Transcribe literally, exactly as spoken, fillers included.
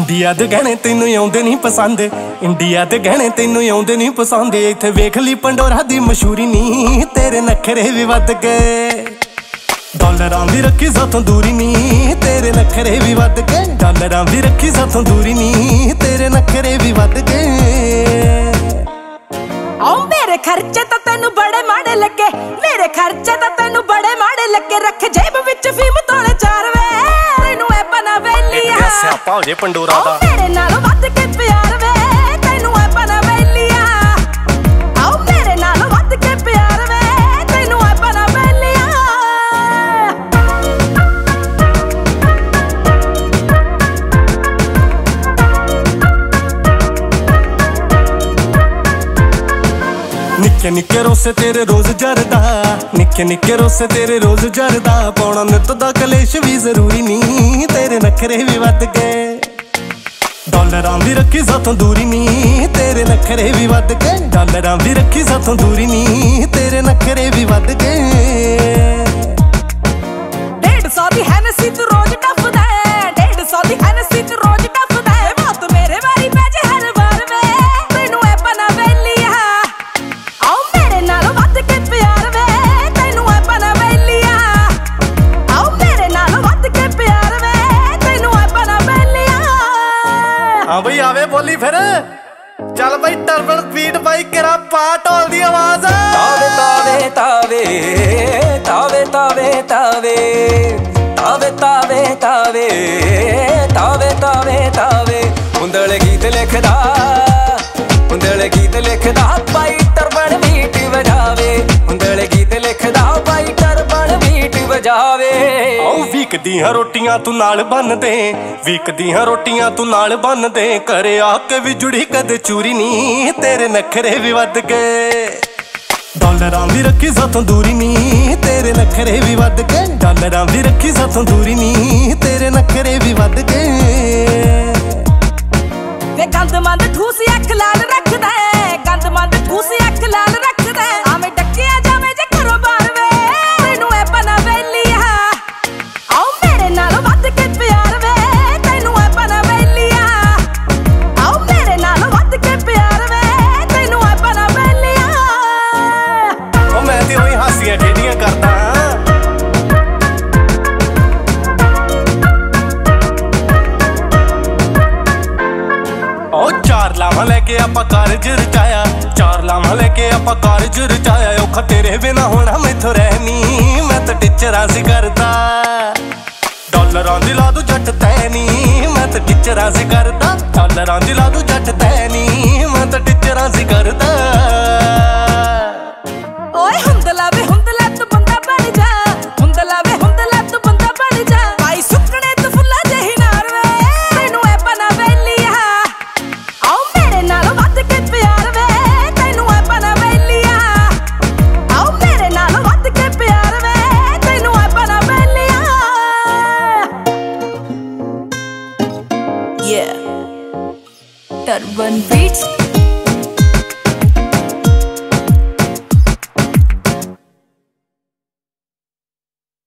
India दे गहने तैनू आउंदे नहीं पसंद, इंडिया दे गहने तैनू आउंदे नहीं पसंद। इत्थे वेख ली पंडोरा दी मशहूरी नी, तेरे नखरे भी वध गए। डॉलरां भी रखी साथों दूरी नी, तेरे नखरे भी वध गए। डॉलरां भी रखी साथों दूरी नी, तेरे नखरे भी वध गए। ओ मेरे खर्चे तो तैनू बड़े माड़े लगे, मेरे खर्चे तो तैनू बड़े माड़े लगे। रख जेब विच फीम तोले चार वे, तैनू ए बना वेलिया। एक स्यापा हो जे पंडोरा दा। ओ मेरे नालों वध के प्यार वे, तैनू ए बना वेलिया। ओ मेरे नालों वध के प्यार वे, तैनू ए बना वेलिया। निक्के निक्के रोसे तेरे रोज जरदा, निक्के निक्के रोसे तेरे रोज जरदा। पौना नित दा कलेश भी जरूरी नी, तेरे नखरे भी वध गए। डॉलरां भी रखी साथों दूरी नी, तेरे नखरे भी वध गए। डॉलरां भी रखी साथों दूरी नी, तेरे नखरे भी वध गए। डेढ़ सौ दी हैनसी तू रोज टपदा है, डेढ़ सौ दी हैनसी तू रोज टपदा है। मौत मेरे वारी पै जे हर बार वे, तैनू ए बना वेलिया। आओ मेरे नालों वध के प्यार वे, तैनू ए बना वेलिया। आओ मेरे नालों वध के प्यार वे, तैनू ए बना वेलिया। हाँ बई आवे बोली फिर चल बई टर्बन बीट बाई केरा पा ढोल दी आवाज। तावे तावे तावे तावे तावे तावे तावे तावे तावे तावे तावे तावे हुंदड़ गीत लिखदा, हुंदड़ गीत लिखदा पाई टर्बन बीट बजावे। हुंदड़ गीत लिखदा पाई टर्बन बीट बजावे। ओ वीक दियां रोटियां तू नाल बन दे, वीक दियां रोटियां तू नाल बन दे। घरे आके भी जुड़ी कदे चूरी नी, तेरे नखरे भी वध गए। डॉलरां भी रखी साथों दूरी नी, तेरे नखरे भी वध गए। डॉलरां भी रखी साथों दूरी नी, तेरे नखरे भी वध गए। वे गंद मंद ठूस अख लाल रखदा है, गंद मंद ठूस अख लाल रखदा है। आवें डकिया जावे जे घरों बाहर वे, तैनू ए बना वेलिया। आओ मेरे नालों वध के प्यार वे, तैनू ए बना वेलिया। आओ मेरे नालों वध के प्यार वे, तैनू ए बना वेलिया। ओ मैं ते ओही हासियां ठेडियां करदा। ओ चार लावां लेके आपां कारज रचाया, चार लावां लेके आपां कारज रचाया। औखा तेरे बिना होना मैथों रहनी, मैं तो टिचरां सी करदा। डॉलरां दी ला दू जट तैनी, मैं तो टिचरां सी करदा। डॉलरां दी ला दू जट तैनी, मैं तो टिचरां सी करदा। ओए हुंदला वे हुंदला तू बंदा बन जा, हुंदला वे हुंदला तू बंदा बन जा। भाई सुकने तू फुल्ला जही नार वे, तैनू ए बना वेलिया। आओ मेरे नालों वध के प्यार वे, तैनू ए बना वेलिया। आओ मेरे नालों वध के प्यार वे, तैनू ए बना वेलिया। Yeah, Turban Beats।